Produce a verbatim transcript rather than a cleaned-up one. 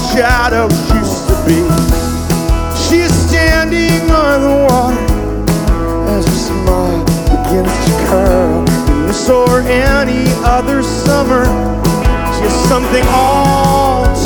shadows used to be. She is standing on the water as her smile begins to curl. In this or any other summer, she has something all